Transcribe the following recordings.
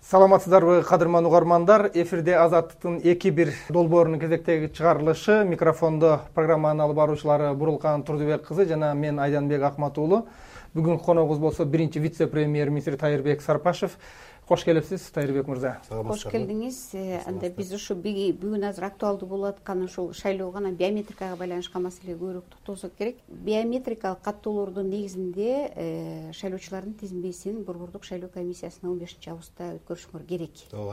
Саламатсыздарбы, кадырман угармандар. Эфирде Азаттыктын 2-1 долбоорунун кезектеги чыгарылышы. Микрофондо программанын алып баруучулары Бурулкан Турдубек кызы жана мен Айданбек Акматуулу. Бүгүн коногубуз болсо биринчи вице-премьер-министр Тайырбек Сарпашев. Кош келипсиз, Тайырбек мырза. Кош келдиңиз. Анда биз ушу бүгүн азыр актуалдуу болуп аткан ушул шайлоого биометрикага байланышкан маселеге көбүрөөк токтолсок керек. Биометрикалык каттоолордун негизинде шайлоочулардын тизмесин Борбордук шайлоо комиссиясына 15-августта өткөрүшүңөр керек. Ооба.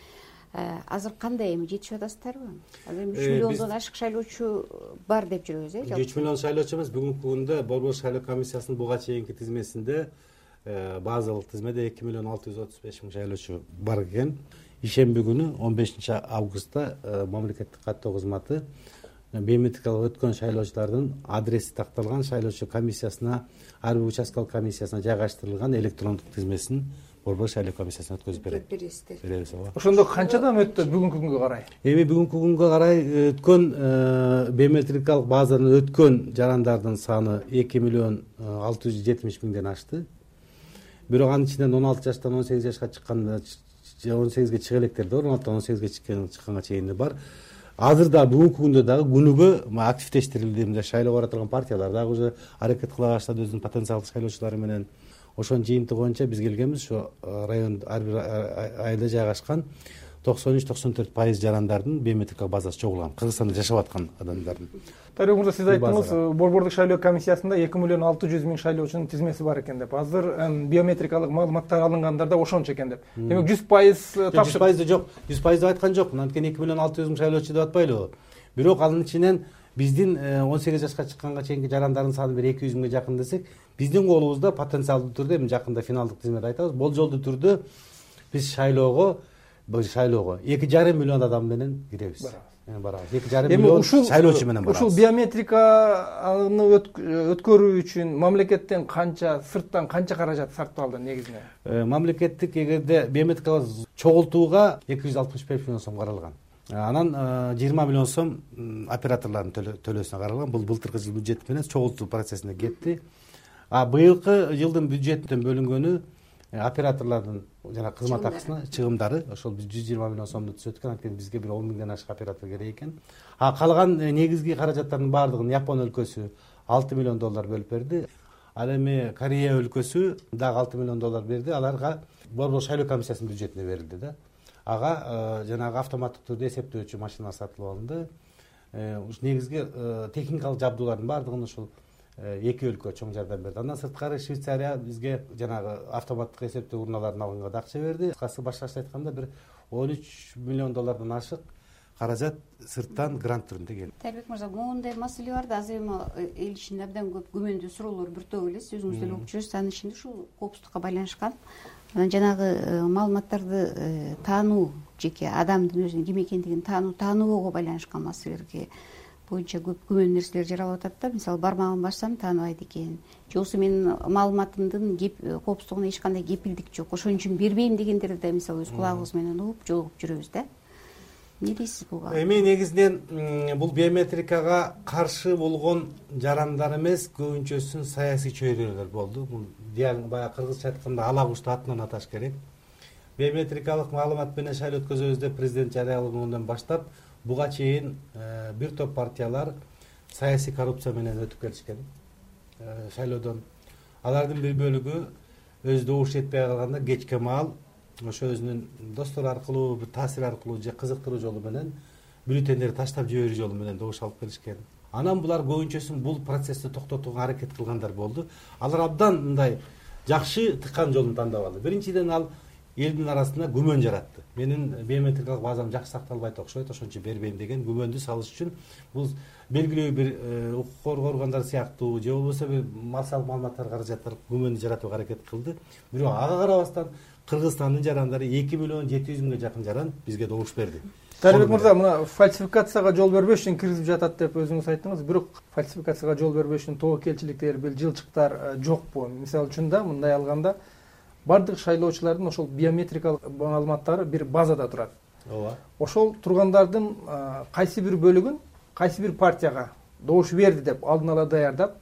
Азыр кандай эми жетишип атасыздарбы? Азыр 3 миллиондон ашык шайлоочу бар деп жүрөбүз, 3 миллион шайлоочу эмес, бүгүнкү күндө Борбор шайлоо комиссиясынын буга чейинки тизмесинде базалык тизмеде 2 миллион 635 миң шайлоочу бар экен. Ишемби күнү 15 августта мамлекеттик каттоо кызматы биометрикалык өткөн шайлоочулардын адреси такталган шайлоочу комиссиясына, ар бир участкалык комиссиясына жайгаштырылган электрондук тизмесин Борбор шайлоо комиссиясына өткөзүп берет. Беребиз, ооба. Ошондо канчадан өттү бүгүнкү күнгө карай? Эми бүгүнкү күнгө карай өткөн биометрикалык базадан өткөн жарандардын саны 2 миллион 670 миңден ашты. Бирок анын ичинен 16 жаштан 18 жашка чыкканда 18ге чыга электерде бар, 16-тан 18ге чыкканга чейин бар. Азыр да бүгүнкү күндө дагы күнүгө активдештирилди. Мындай шайлоого бара турган партиялар дагы уже аракет кыла баштады өзүнүн потенциалдык шайлоочулары менен. Ошонун жыйынтыгы боюнча биз келгенбиз, ошо район ар бир айылда жайгашкан 93-94% жарандардын биометрикалык базасы чогулган. Кыргызстанда жашап аткан адамдардын. Тайырбек мырза, сиз айттыңыз, Борбордук шайлоо комиссиясында 2 миллион 600 миң шайлоочунун тизмеси бар экен деп. Азыр биометрикалык маалыматтар алынгандарда ошончо экен деп. Демек 100% тапшырып. 100% жок. 100% деп айткан жокмун. Анткени 2 миллион 600 миң шайлоочу деп атпайлыбы. Бирок анын ичинен биздин 18 жашка чыкканга чейинки жарандардын саны бир 200 миңге жакын десек, биздин колубузда потенциалдуу түрдө эми жакында финалдык тизмеде айтабыз, болжолдуу түрдө биз шайлоого 2,5 миллион адам менен киребиз. Барабыз. 2,5 миллион шайлоочу менен барабыз. Ушул биометриканы өткөрүү үчүн мамлекеттен канча, сырттан канча каражат сарпталды негизинен? Мамлекеттик эгерде биометрикалык чогултууга 265 миллион сом каралган. Анан 20 миллион сом операторлордун төлөөсүнө каралган. Бул былтыркы жыл бюджет менен чогултуу процессине кетти. Быйылкы жылдын бюджеттен бөлүнгөнү операторлордун жана кызмат акысына чыгымдары ошол 120 миллион сомду түзөт экен. Анткени бизге бир 10 миңден ашык оператор керек экен. Калган негизги каражаттардын баардыгын Япон өлкөсү 6 миллион доллар бөлүп берди. Ал эми Корея өлкөсү дагы 6 миллион доллар берди. Аларга Борбор шайлоо комиссиясынын бюджетине берилди да. Ага жанагы автоматтык түрдө эсептөөчү машина сатылып алынды. Негизги техникалык жабдуулардын баардыгын ушул эки өлкө чоң жардам берди. Андан сырткары Швейцария бизге жанагы автоматтык эсептөө урналарын алганга да акча берди. Кыскасы башкача айтканда бир 13 миллион доллардан ашык каражат сырттан грант түрүндө келди. Тайырбек мырза, моундай маселе бар да, азыр эми эл ичинде абдан көп күмөндүү суроолор бүртөп элес, өзүңүз деле угуп жүрөсүз. Анын ичинде ушул коопсуздукка байланышкан жанагы маалыматтарды таануу, жеке адамдын өзүнүн ким экендигин таануого байланышкан маселелерге боюнча көп күмөн нерселер жаралып атат да. Мисалы, бармагын бассам тааныбайт экен, же болбосо менин маалыматымдын коопсуздугуна эч кандай кепилдик жок, ошон үчүн бербейм дегендерди да мисалы өз кулагыбыз менен угуп жолугуп жүрөбүз да. Эмне дейсиз буга? Эми негизинен бул биометрикага каршы болгон жарандар эмес, көбүнчөсүн саясий чөйрөлөр болду. Бул баягы кыргызча айтканда ала кушту атынан аташ керек. Биометрикалык маалымат менен шайлоо өткөзөбүз деп президент жарыялагандан баштап буга чейин бир топ партиялар саясий коррупция менен өтүп келишкен шайлоодон. Алардын бир бөлүгү өз добуш жетпей калганда кечке маал ошо өзүнүн достору аркылуу, бир таасир аркылуу же кызыктыруу жолу менен бюллетендерди таштап жиберүү жолу менен добуш алып келишкен. Анан булар көбүнчөсүн бул процессти токтотууга аракет кылгандар болду. Алар абдан мындай жакшы тыккан жолун тандап алды. Биринчиден ал элдин арасында күмөн жаратты. Менин биометрикалык базам жакшы сакталбайт окшойт, ошончо бербейм деген күмөндү салыш үчүн бул белгилүү бир укук коргоо органдары сыяктуу же болбосо бир массалык маалыматтар каражаттар күмөндү жаратууга аракет кылды. Бирок ага карабастан Кыргызстандын жарандары 2 миллион 700 миңге жакын жаран бизге добуш берди. Тайырбек мырза, мына фальсификацияга жол бербеш үчүн киргизип жатат деп өзүңүз айттыңыз. Бирок фальсификацияга жол бербеш үчүн тобокелчиликтер, бир жылчыктар жокпу? Мисалы үчүн да мындай алганда бардык шайлоочулардын ошол биометрикалык маалыматтары бир базада турат. Ооба. Ошол тургандардын кайсы бир бөлүгүн кайсы бир партияга добуш берди деп алдын ала даярдап,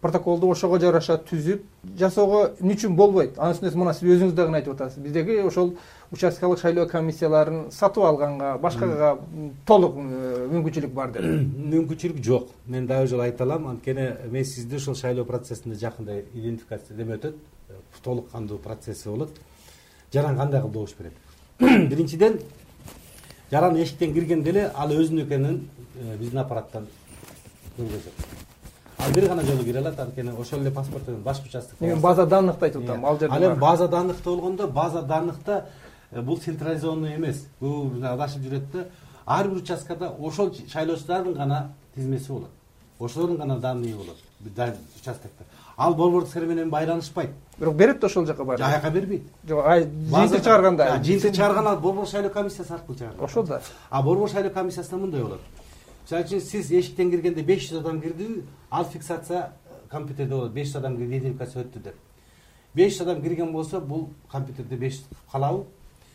протоколду ошого жараша түзүп жасоого эмне үчүн болбойт? Анын үстүнө мына сиз өзүңүз дагы айтып атасыз. Биздеги ошол участкалык шайлоо комиссияларын сатып алганга, башкага толук мүмкүнчүлүк бар деп. Мүмкүнчүлүк жок. Мен дагы жолу айта алам, анткени мен сизди ошол шайлоо процессинде жакында идентификация деме өтөт, толук кандуу процесси болот. Жаран кандай кылып добуш берет? Биринчиден, жаран эшиктен киргенде эле ал өзүнүн экенин биздин аппараттан көргөзөт. Ал бир гана жолу кире алат, анткени ошол эле паспорттун башкы участокто. Мен база данныхты айтып атам, ал жерде. Ал эми база данныхта болгондо, база данныхта бул централизованный эмес. Бул адашып жүрөт да. Ар бир участкада ошол шайлоочулардын гана тизмеси болот. Ошолордун гана данные болот. Участокто. Ал борбордук сер менен байланышпайт. Бирок берет ошол жака барып. Жаяка бербейт. Жок, жыйынтык чыгарганда. Жыйынтык чыгарган ал борбор шайлоо комиссиясы аркылуу чыгарат. Ошол да. А борбор шайлоо комиссиясында мындай болот. Мисалы үчүн сиз эшиктен киргенде 500 адам кирдиби, ал фиксация компьютерде болот. 500 адам кирди, идентификация өттү деп. 500 адам кирген болсо, бул компьютерде 500 калабы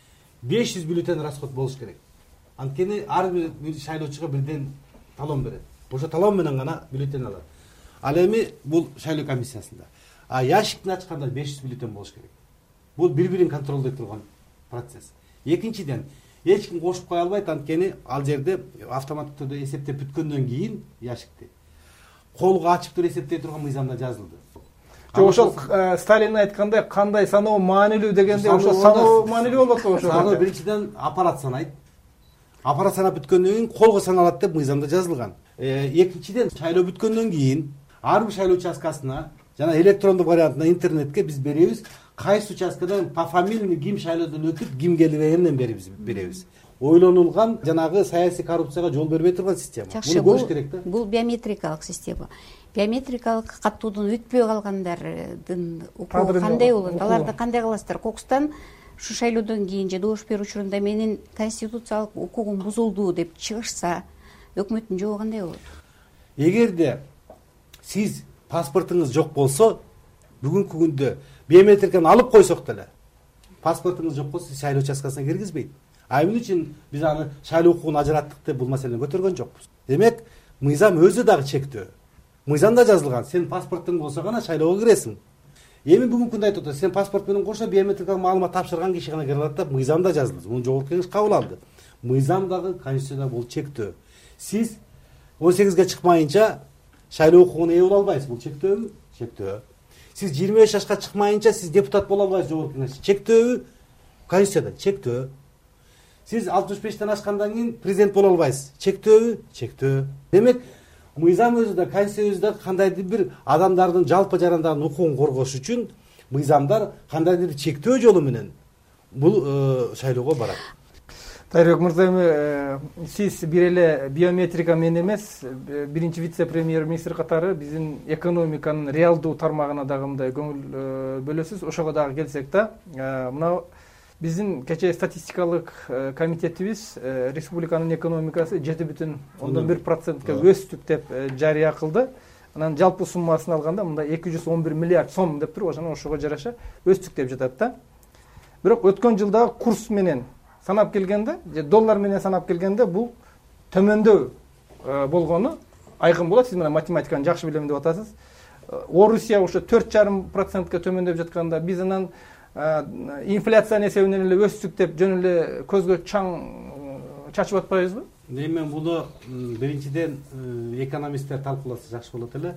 500 бюллетень расход болуш керек. Анткени ар бир шайлоочуга бирден талон берет. Ошо талон менен гана бюллетень алат. Ал эми бул шайлоо комиссиясында. А ящикти ачканда 500 бюллетень болуш керек. Бул бири-бирин контролдой турган процесс. Экинчиден, эч ким кошуп кое албайт, анткени ал жерде автоматтык түрдө эсептеп бүткөндөн кийин ящикти колго ачып туруп эсептей турган мыйзамда жазылды. Жок, ошол Сталин айткандай кандай саноо маанилүү дегенде ошо саноо маанилүү болот го ошо. Саноо биринчиден аппарат санайт. Аппарат санап бүткөндөн кийин колго саналат деп мыйзамда жазылган. Экинчиден, шайлоо бүткөндөн кийин ар бир шайлоо участкасына жана электрондук вариантына интернетке биз беребиз. Кайсы участкадан пофамильный ким шайлоодон өтүп, ким келгенин беребиз. Ойлонулган жанагы саясий коррупцияга жол бербей турган система. Жакшы, Муну көрүш керек да. Бул биометрикалык система. Биометрикалык каттоодон өтпөй калгандардын укугу кандай болот? Аларды кандай кыласыздар? Кокустан ушу шайлоодон кийин же добуш берүү учурунда менин конституциялык укугум бузулду деп чыгышса, өкмөттүн жообу кандай болот? Эгерде сиз паспортуңуз жок болсо, бүгүнкү күндө биометриканы алып койсок деле, паспортуңуз жок болсо шайлоо участкасына киргизбейт. А эмне үчүн биз аны шайлоо укугун ажыраттык деп бул маселени көтөргөн жокпуз. Демек, мыйзам өзү дагы чектөө. Мыйзамда жазылган, сен паспортуң болсо гана шайлоого киресиң. Эми бүгүнкү күндө айтып атат, сен паспорт менен кошо биометрикалык маалымат тапшырган киши гана кире алат деп мыйзамда жазылды. Муну жогорку кеңеш кабыл алды. Мыйзам дагы, конституцияда бул чектөө. Сиз 18ге чыкмайынча шайлоо укугуна ээ боло албайсыз. Бул чектөөбү? Чектөө. Сиз 25 жашка чыкмайынча сиз депутат боло албайсыз жогорку кеңеш. Чектөөбү? Конституцияда чектөө. Сиз 65тен ашкандан кийин президент боло албайсыз. Чектөөбү? Чектөө. Демек, мыйзам өзү да, конституция өзү да кандайдыр бир адамдардын жалпы жарандардын укугун коргош үчүн мыйзамдар кандайдыр бир чектөө жолу менен бул шайлоого барат. Тайрбек мырза, эми сиз бир эле биометрика менен эмес, биринчи вице-премьер-министр катары биздин экономиканын реалдуу тармагына дагы мындай көңүл бөлөсүз. Ошого дагы келсек да, мына биздин кечээ статистикалык комитетибиз республиканын экономикасы 7,1%га өстүк деп жарыя кылды. Анан жалпы суммасын алганда мында 211 миллиард сом деп туруп, ошого жараша өстүк деп жатат да. Бирок өткөн жылдагы курс менен санап келгенде, же доллар менен санап келгенде бул төмөндөө болгону айкын болот. Сиз мына математиканы жакшы билем деп атасыз. Орусия ошо 4,5%га төмөндөп жатканда, биз анан инфляциянын эсебинен эле өстүк деп жөн эле көзгө чаң чачып атпайбызбы? Мен буну биринчиден экономисттер талкууласа жакшы болот эле.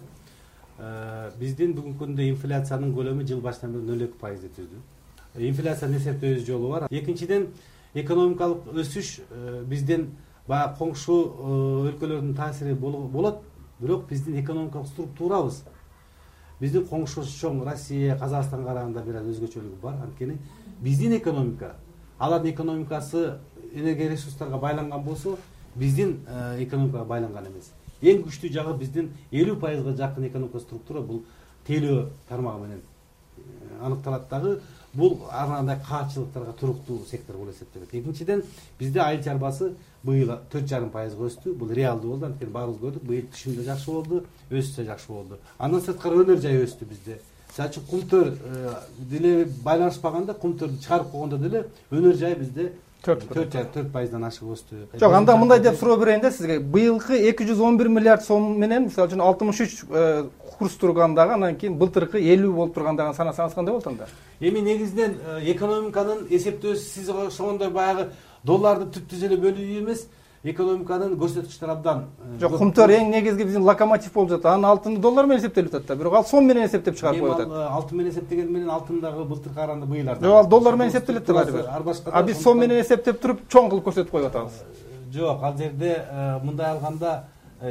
Биздин бүгүнкү күндө инфляциянын көлөмү жыл башынан бери 0,2% түздү. Инфляциянын эсептөө жолу бар. Экинчиден, экономикалык өсүш биздин баягы коңшу өлкөлөрдүн таасири болот, бирок биздин экономикалык структурабыз биздин коңшу чоң Россия, Казакстанга караганда бир аз өзгөчөлүгү бар. Анткени биздин экономика, алардын экономикасы энергия ресурстарга байланган болсо, биздин экономикага байланган эмес. Эң күчтүү жагы биздин 50%га жакын экономика структура бул тейлөө тармагы менен аныкталат дагы. Бул ар кандай каатчылыктарга туруктуу сектор болуп эсептелет. Экинчиден, бизде айыл чарбасы быйыл 4,5%га өстү. Бул реалдуу болду, анткени баарыбыз көрдүк. Быйыл түшүм да жакшы болду, өсүш да жакшы болду. Андан сырткары өнөр жай өстү бизде. Мисалы үчүн кумтөр деле байланышпаганда, кумтөрдү чыгарып койгондо деле өнөр жай бизде 4% ашык өстү. Жок, анда мындай деп суроо берейин да сизге. Быйылкы 211 миллиард сом менен мисалы үчүн 63 курс тургандагы, анан кийин былтыркы 50 болуп тургандагын санасаңыз кандай болот анда? Эми негизинен экономиканын эсептөөсү сиз ошондой баягы долларды түп-түз эле бөлүү эмес, экономиканын көрсөткүчтөрү абдан. Жок, кумтөр эң негизги биздин локомотив болуп жатат. Анын алтыны доллар менен эсептелип атат да. Бирок ал сом менен эсептеп чыгарып коюп атат. Алтын менен эсептеген менен алтындагы былтыркы караганда быйыл артат. Жок, ал доллар менен эсептелет да баары бир. А биз сом менен эсептеп туруп чоң кылып көрсөтүп коюп атабыз. Жок, ал жерде мындай алганда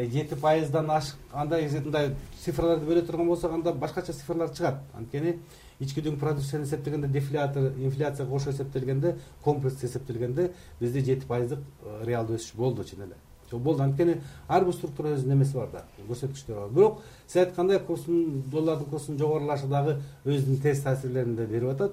7%дан ашык андай цифрларды бөлө турган болсок, анда башкача цифрлар чыгат. Анткени ички дүң продукцияны эсептегенде, дефляция, инфляция кошо эсептелгенде, комплекс эсептелгенде бизде 7% реалдуу өсүш болду чын эле. Болду, анткени ар бир структура өзүнүн эмеси бар да, көрсөткүчтөрү бар. Бирок сиз айткандай доллардын курсунун жогорулашы дагы өзүнүн терс таасирлерин да берип атат.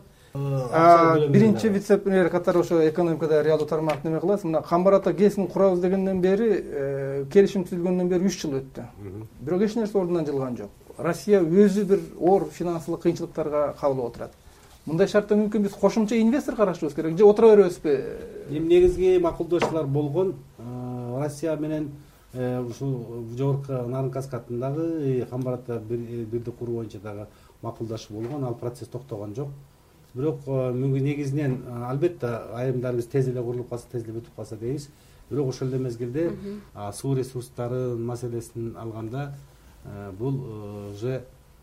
Биринчи вице-премьер катары ошо экономикада реалдуу тармак неме кыласыз? Мына Камбар ата ГЭСин курабыз дегенден бери, келишим түзүлгөндөн бери 3 жыл өттү. Бирок эч нерсе ордунан жылган жок. Россия өзү бир оор финансылык кыйынчылыктарга кабылып отурат. Мындай шартта мүмкүн биз кошумча инвестор карашыбыз керек же отура беребизби? Эми негизги макулдашуулар болгон Россия менен ушул жогорку Нарын каскадындагы Камбар ата бирди куруу боюнча дагы макулдашуу болгон, ал процесс токтогон жок. Бирок мүмкүн негизинен албетте айымдарыбыз тез эле курулуп калса, тез эле бүтүп калса дейбиз. Бирок ошол эле мезгилде суу ресурстары маселесин алганда бул уже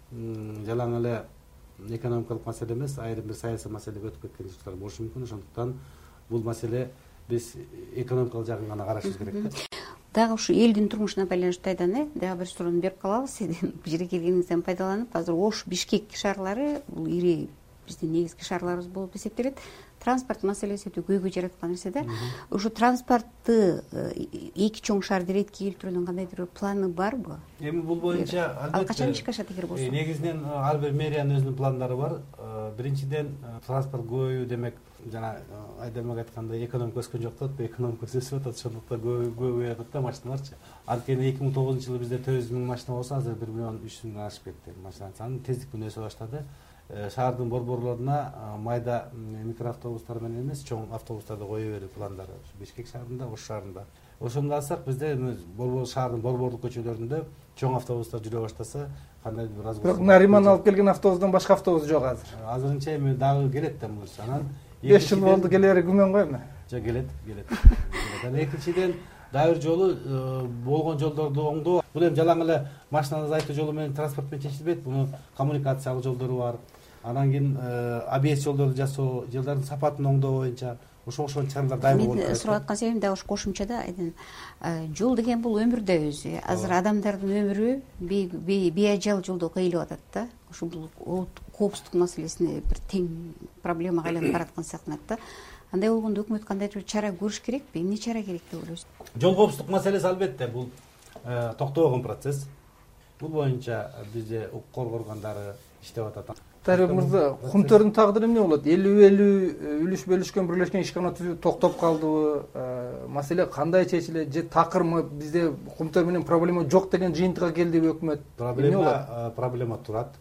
жалаң эле экономикалык маселе эмес, айрым бир саясий маселеге өтүп кеткен учурлар болушу мүмкүн. Ошондуктан бул маселе биз экономикалык жагын гана карашыбыз керек да. Дагы ушу элдин турмушуна байланыштуу айдан, дагы бир суроону берип калабыз. Бу жерге келгениңизден пайдаланып, азыр Ош, Бишкек шаарлары бул ири биздин негизги шаарларыбыз болуп эсептелет. Транспорт маселеси өтө көйгөй жараткан нерсе да. Ушу транспортты эки чоң шаарда иретке келтирүүнүн кандайдыр бир планы барбы? Эми бул боюнча албетте. Ал качан ишке ашат эгер болсо? Негизинен ар бир мэриянын өзүнүн пландары бар. Биринчиден транспорт көбөйүү демек, жана Айдарбек айткандай экономика өскөн жок да, экономика өсүп атат, ошондуктан көбөйүп атат да машиналарчы. Анткени 2009-жылы бизде 400 миң машина болсо, азыр 1 миллион 300 миңден ашып кетти. Машинанын саны тездик менен өсө баштады. Шаардын борборлоруна майда микроавтобустар менен эмес, чоң автобустарды кое берүү пландары Бишкек шаарында, Ош шаарында. Ошондо алсак, бизде борбор шаардын борборлук көчөлөрүндө чоң автобустар жүрө баштаса, кандайдыр бир Бирок Нариман алып келген автобустан башка автобус жок азыр. Азырынча эми дагы келет да мурс. Анан 5 жыл болду келери күмөн го эми. Жок, келет. Анан экинчиден дайыр жолу болгон жолдорду оңдоо. Бул эми жалаң эле машина азайтуу жолу менен транспорт менен чечилбейт. Муну коммуникациялык жолдору бар. Анан кийин ABS жолдорду жасоо, жолдордун сапатын оңдоо боюнча ошол чаралар дайым болот. Мен сурап аткан себебим дагы ошо кошумчада айдын. Жол деген бул өмүр да өзү. Азыр адамдардын өмүрү бейажал жолдо кыйылып атат да. Ошо бул коопсуздук маселесине бир тең проблемага айланып бараткан сыяктанат да. Андай болгондо өкмөт кандайдыр бир чара көрүш керекпи? Эмне чара керек деп ойлойсуз? Жол коопсуздук маселеси албетте бул токтобогон процесс. Бул боюнча бизде укук коргоо органдары иштеп атат. Тарик мырза, кумтөрдүн тагдыры эмне болот? 50-50 үлүш бөлүшкөн бирлешкен ишкана түзүү токтоп калдыбы? Маселе кандай чечилет? Же такырмы бизде кумтөр менен проблема жок деген жыйынтыкка келдиби өкмөт? Проблема турат.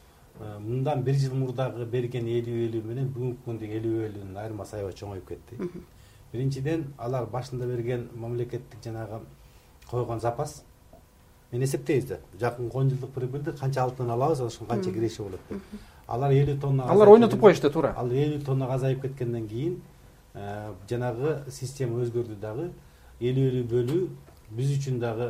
Мындан 1 жыл мурдагы берген 50-50 менен бүгүнкү күндөгү 50-50нын айырмасы аябай чоңоюп кетти. Биринчиден, алар башында берген мамлекеттик жанагы койгон запас мен эсептейбиз да. Жакынкы 10 жылдык прибыльди канча алтын алабыз, ошон канча киреше болот деп. Алар 50 тонна. Алар ойнотуп коюшту туура. Ал 50 тоннага азайып кеткенден кийин жанагы система өзгөрдү дагы. 50-50 бөлүү биз үчүн дагы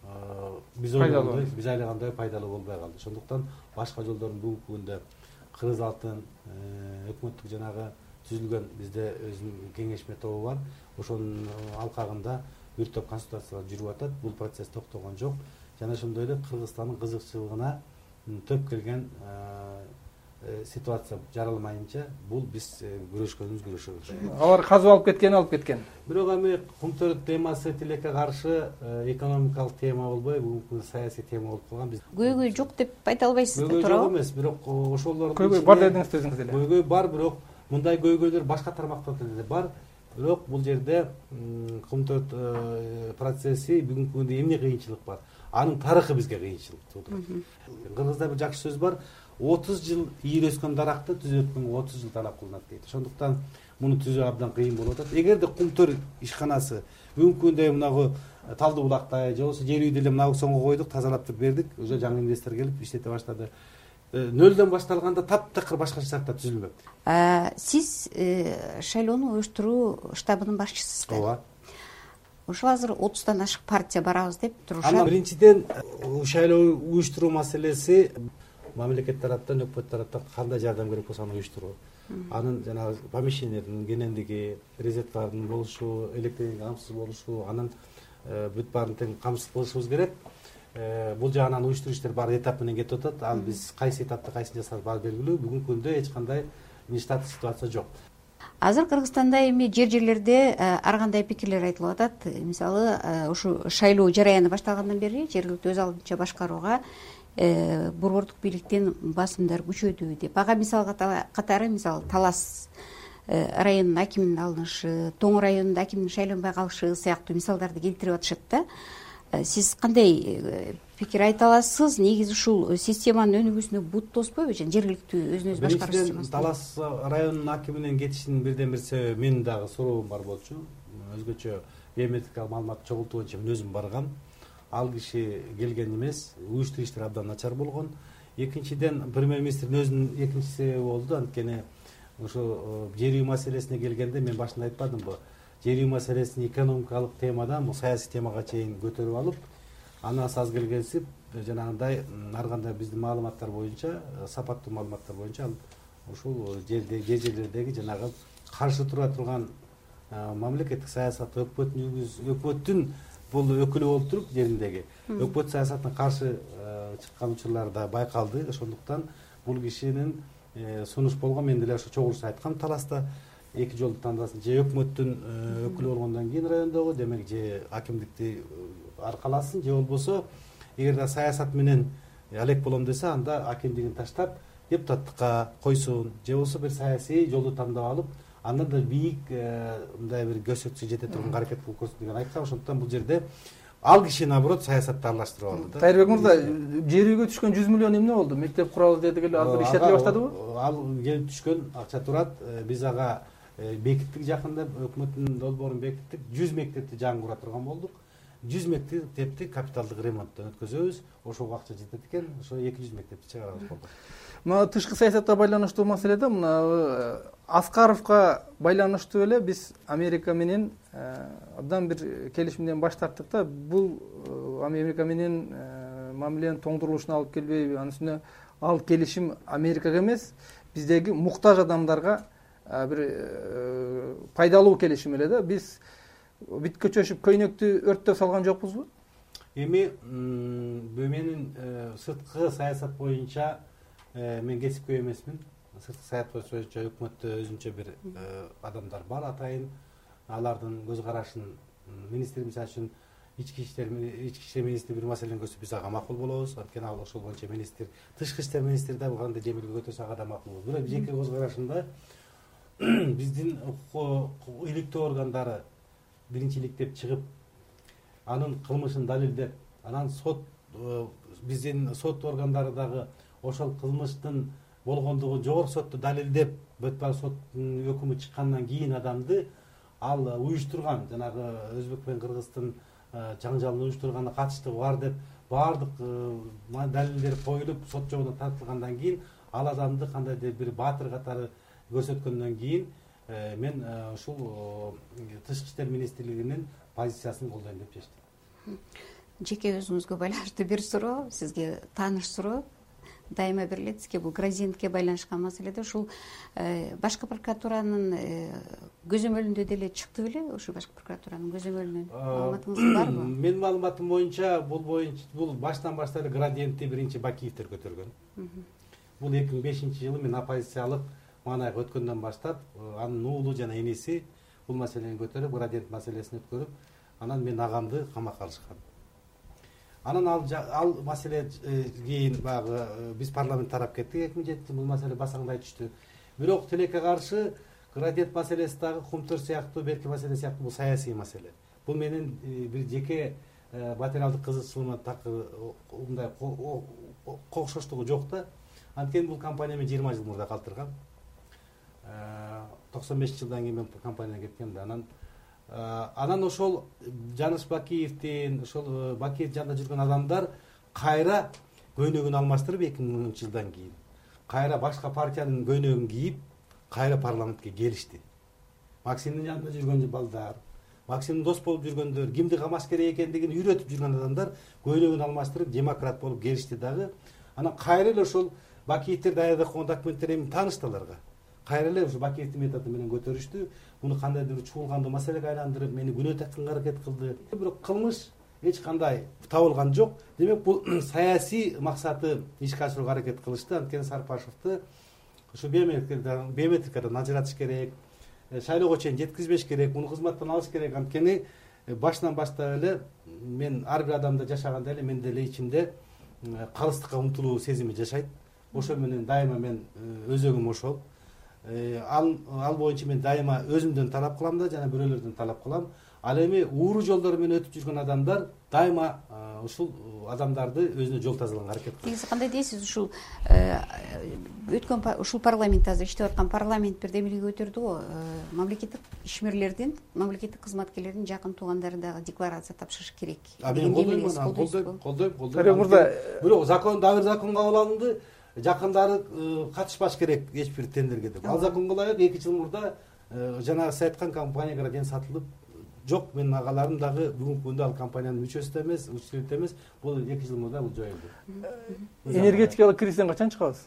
биз ойлогондой пайдалуу болбой калды. Ошондуктан башка жолдордун бүгүнкү күндө Кыргыз алтын өкмөттүк жанагы түзүлгөн бизде өзүнүн кеңешме тобу бар. Ошонун алкагында бир топ консультациялар жүрүп атат. Бул процесс токтогон жок. Жана ошондой эле Кыргызстандын кызыкчылыгына төп келген ситуация жаралмайынча бул биз күрөшөбүз. Алар казып алып кеткен. Бирок эми кумтөр темасы тилекке каршы экономикалык тема болбой, бүгүнкү саясий тема болуп калган. Биз көйгөй жок деп айта албайсыз да, туурабы? Көйгөй жок эмес, бирок ошолордун көйгөй бар дедиңиз өзүңүз эле. Көйгөй бар, бирок мындай көйгөйлөр башка тармактарда да бар. Бирок бул жерде кумтөр процесси бүгүнкү күндө эмне кыйынчылык бар? Анын тарыхы бизге кыйынчылык туудурат. Кыргызда бир жакшы сөз бар. 30 жыл ийир өскөн даракты түзөткөнгө 30 жыл талап кылынат дейт. Ошондуктан муну түзүү абдан кыйын болуп атат. Эгерде Кумтөр ишканасы бүгүнкү күндө мынагу Талды булактай же болбосо жер үйдү эле мына аукционго койдук, тазалап туруп бердик, уже жаңы инвестор келип иштете баштады. Нөлдөн башталганда таптакыр башкача шартта түзүлмөк. Сиз шайлоону уюштуруу штабынын башчысысыз. Ооба. Ошол азыр 30тан ашык партия барабыз деп турушат. Анан биринчиден шайлоо уюштуруу маселеси мамлекет тараптан, өкмөт тараптан кандай жардам керек болсо аны уюштуруу. Анын жанагы помещениялардын кенендиги, резеткалардын болушу, электр камсыз болушу, анын бүт баарын тең камсыз кылышыбыз керек. Бул жагынан уюштуруу иштер баары этап менен кетип атат. Ал биз кайсы этапта кайсын жасабыз баары белгилүү. Бүгүнкү күндө эч кандай нештаттык ситуация жок. Азыр Кыргызстанда эми жер-жерлерде ар кандай пикирлер айтылып атат. Мисалы, ушу шайлоо жараяны башталгандан бери жергиликтүү өз алдынча башкарууга борбордук бийликтен басымдар күчөдү деп. Ага мисал катары, мисалы Талас районунун акиминин алынышы, Тоң районунун акиминин шайланбай калышы сыяктуу мисалдарды келтирип атышат да. Сиз кандай пикир айта аласыз? Негизи ушул системанын өнүгүүсүнө бут тоспойбу? Жергиликтүү өзүн өзү башкаруу системасы. Талас районунун акиминин кетишинин бирден бир себеби менин дагы суроом бар болчу. Өзгөчө биометрикалык маалыматты чогултуу боюнча мен өзүм баргам. Ал киши келген эмес, уюштуруу иштери абдан начар болгон. Экинчиден, премьер-министрдин өзүнүн экинчи себеби болду. Анткени ошо жер үй маселесине келгенде мен башында айтпадымбы? Жер үй маселесин экономикалык темадан бул саясий темага чейин көтөрүп алып, анан аз келгенсип жанагындай ар кандай биздин маалыматтар боюнча, сапаттуу маалыматтар боюнча ушул жерлердеги жанагы каршы тура турган мамлекеттик саясат, өкмөттүн бул өкүлү болуп туруп жериндеги өкмөт саясатына каршы чыккан учурлар да байкалды. Ошондуктан бул кишинин сунуш болгон, мен деле ошо чогулушта айткам, Таласта эки жолду тандасын. Же өкмөттүн өкүлү болгондон кийин райондогу, демек же акимдикти аркаласын, же болбосо эгерде саясат менен алек болом десе, анда акимдигин таштап депутаттыкка койсун, же болбосо бир саясий жолду тандап алып, андан да бийик мындай бир көсөкчө жете турган аракет кылып көрсүн деген айткам. Ошондуктан бул жерде ал киши наоборот саясатты аралаштырып алды да. Тайырбек мырза, жер үйгө түшкөн 100 миллион эмне болду? Мектеп курабыз дедик эле, азыр иштетиле баштадыбы? Ал келип түшкөн акча турат. Биз ага бекиттик, жакында өкмөттүн долбоорун бекиттик. 100 мектепти жаңы кура турган болдук. 100 мектепти капиталдык ремонттон өткөзөбүз. Ошого акча жетет экен. Ошо 200 мектепти чыгарабыз болду. Мына тышкы саясатка байланыштуу маселеде мына Аскаровго байланыштуу эле биз Америка менен абдан бир келишимден баш тарттык да. Бул Америка менен мамиленин тоңдурулушуна алып келбейби? Анын үстүнө ал келишим Америкага эмес, биздеги муктаж адамдарга бир пайдалуу келишим эле да. Биз бүт көчөшүп көйнөктү өрттөп салган жокпузбу? Эми менин сырткы саясат боюнча мен кесипкөй эмесмин. Сырткы саясат боюнча өкмөттө өзүнчө бир адамдар бар атайын. Алардын көз карашын министр, мисалы үчүн ички иштер министри бир маселени көтөрсө биз ага макул болобуз. Анткени ал ошол боюнча министр, тышкы иштер министри да кандай жемилге көтөрсө ага да макул болобуз. Бирок жеке көз карашымда биздин иликтөө органдары биринчиликтеп чыгып, анын кылмышын далилдеп, анан биздин сот органдары дагы ошол кылмыштын болгондугун жогорку сотто далилдеп, бүт баары соттун өкүмү чыккандан кийин адамды ал уюштурган, жанагы Өзбек менен Кыргыздын жаңжалын уюштурганына катыштыгы бар деп баардык далилдер коюлуп, сот жогунан тартылгандан кийин ал адамды кандайдыр бир баатыр катары көрсөткөндөн кийин мен ушул тышкы иштер министрлигинин позициясын колдойм деп чечтим. Жеке өзүңүзгө байланыштуу бир суроо, сизге тааныш суроо. Дайыма берилет сизге, бул градиентке байланышкан маселеде ушул башкы прокуратуранын көзөмөлүндө деле чыкты беле? Ушул башкы прокуратуранын көзөмөлүнөн маалыматыңыз барбы? Менин маалыматым боюнча бул баштан баштап эле градиентти биринчи Бакиевдер көтөргөн. Бул 2005-жылы мен оппозициялык маанайга өткөндөн баштап анын уулу жана энеси бул маселени көтөрүп, градиент маселесин өткөрүп, анан мен агамды камакка алышкан. Анан ал маселе кийин баягы биз парламент тарап кеттик 2007-жылы, бул маселе басаңдай түштү. Бирок тилекке каршы градиент маселеси дагы Кумтөр сыяктуу, Берки маселеси сыяктуу бул саясий маселе. Бул менин бир жеке материалдык кызыкчылыгыма такыр мындай окшоштугу жок да. Анткени бул компания мен 20 жыл мурда калтыргам. 95 жылдан кийин мен компанияга кеткем да. Анан ошол Жаныш Бакиевдин, ошол Бакиев жанында жүргөн адамдар кайра көйнөгүн алмаштырып 2000 жылдан кийин кайра башка партиянын көйнөгүн кийип кайра парламентке келишти. Максимдин жанында жүргөн балдар, Максимдин дос болуп жүргөндөр, кимди камаш керек экендигин үйрөтүп жүргөн адамдар көйнөгүн алмаштырып демократ болуп келишти дагы. Анан кайра эле ошол Бакиевдер даярдаган документтер эми таанышты аларга. Кайра эле ошо Бакиевдин методу менен көтөрүштү. Муну кандайдыр бир чуулгандуу маселеге айландырып, мени күнөө такканга аракет кылды. Бирок кылмыш эч кандай табылган жок. Демек бул саясий максаты ишке ашырууга аракет кылышты. Анткени Сарпашевди ушу биометрикадан ажыратыш керек, шайлоого чейин жеткизбеш керек, муну кызматтан алыш керек. Анткени башынан баштап эле мен ар бир адамда жашаганда эле менде эле ичимде калыстыкка умтулуу сезими жашайт. Ошол менен дайыма мен өзөгүм ошол. Ал боюнча мен дайыма өзүмдөн талап кылам да, жана бирөөлөрдөн талап кылам. Ал эми ууру жолдор менен өтүп жүргөн адамдар дайыма ушул адамдарды өзүнө жол тазалаганга аракет кылат. Негизи кандай дейсиз, ушул өткөн ушул парламент азыр иштеп аткан парламент бир демилге көтөрдү го, мамлекеттик ишмерлердин, мамлекеттик кызматкерлердин жакын туугандары дагы декларация тапшырыш керек. Мен колдойм. Бирок закон, дагы закон кабыл алынды. Жакындары катышпаш керек эч бир тендерге деп. Ал законго ылайык 2 жыл мурда жанагы сиз айткан компанияга ден сатылып жок. Менин агаларым дагы бүгүнкү күндө ал компаниянын мүчөсү да эмес, учредитель эмес. Бул 2 жыл мурда бул жоюлду. Энергетикалык кризистен качан чыгабыз?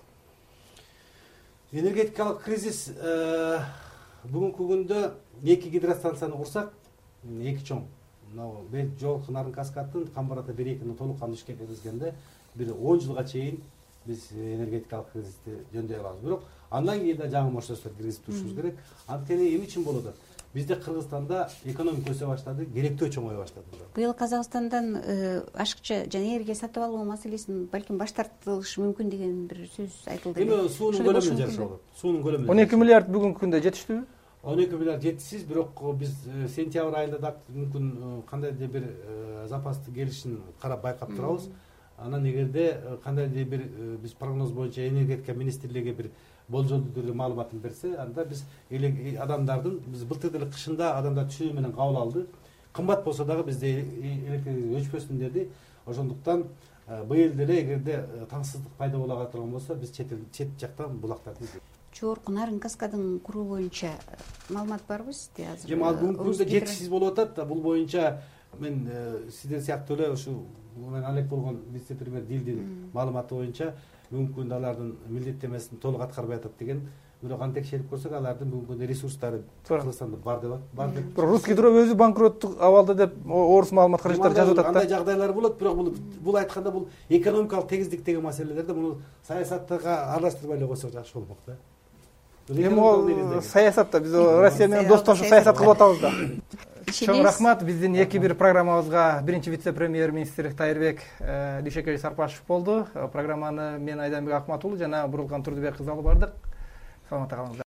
Энергетикалык кризис бүгүнкү күндө 2 гидростанцияны курсак, 2 чоң. Мына жол Кынарын каскадын Камбарата 1-2-ни толук кандуу ишке киргизгенде бир 10 жылга чейин биз энергетикалык кризисти жөндөй алабыз. Бирок андан кийин да жаңы мощностьтор киргизип турушубуз керек. Анткени эмне үчүн болуп атат? Бизде Кыргызстанда экономика өсө баштады, керектөө чоңое баштады. Быйыл Казакстандан ашыкча жана энергия сатып алуу маселесин балким баш тартылышы мүмкүн деген бир сөз айтылды. Эми суунун көлөмү жарышат. Суунун көлөмү 12 миллиард бүгүнкү күндө жетиштүүбү? 12 миллиард жетишсиз, бирок биз сентябрь айында да мүмкүн кандайдыр бир запасты келишин карап байкап турабыз. Анан эгерде кандайдыр бир биз прогноз боюнча энергетика министрлиги бир болжолдуу түрдө маалыматын берсе, анда биз адамдардын биз былтыр деле кышында адамдар түшүнүү менен кабыл алды. Кымбат болсо дагы бизде электр өчпөсүн деди. Ошондуктан быйыл деле эгерде таңсыздык пайда боло турган болсо, биз чет жактан булактарды Жогорку Нарын каскадын куруу боюнча маалымат барбы сизде азыр? Эми ал бүгүнкү күндө жетишсиз болуп атат да. Бул боюнча мен сиздер сыяктуу эле ушу мен алек болгон вице-премьер Дилдин маалыматы боюнча бүгүнкү күндө алардын милдеттенмесин толук аткарбай атат деген. Бирок аны текшерип көрсөк, алардын бүгүнкү күндө ресурстары Кыргызстанда бар деп. Бирок Русгидро өзү банкроттук абалда деп орус маалымат каражаттары жазып атат да. Андай жагдайлар болот, бирок бул айтканда бул экономикалык тегиздик деген маселелерде муну саясаттага аралаштырбай эле койсок жакшы болмок да. Эми ол саясатта биз Россия менен достошуп саясат кылып атабыз да. Чоң рахмат. Биздин 2-1 программабызга биринчи вице-премьер-министр Тайырбек Дүйшөкөй Сарпашев болду. Программаны мен Айданбек Акматуулу жана Бурулкан Турдубек кызы алып бардык. Саламатта калыңыздар.